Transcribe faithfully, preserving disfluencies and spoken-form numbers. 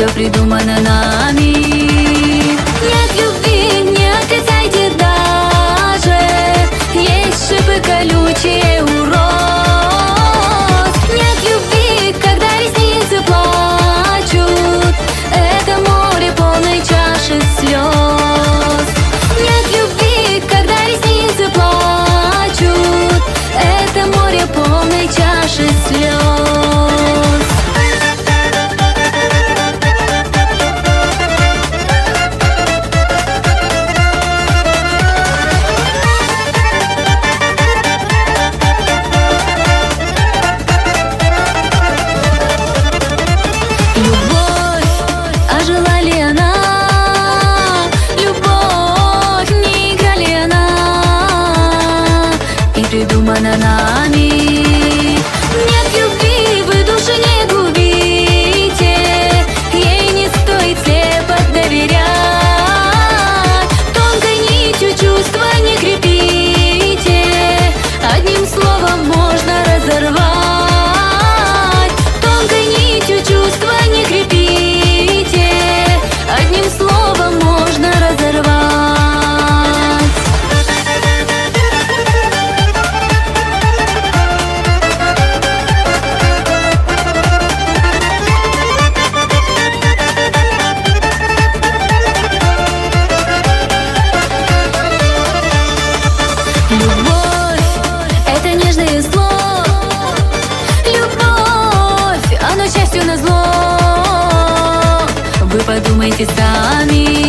все придумано нами. Нет любви, не отрицайте даже, есть шипы колючие у роз. Нет любви, когда ресницы плачут, это море полной чаши слез. Нет любви, когда ресницы плачут, это море полной чаши слез. Придумано нами. Нет любви, вы души не губите, ей не стоит слепо доверять. Тонкой нитью чувства не крепите, одним словом можно разорвать. Тонкой нитью чувства не крепите, одним словом можно разорвать. Любовь — это нежное зло. Любовь — оно счастью назло. Вы подумайте сами.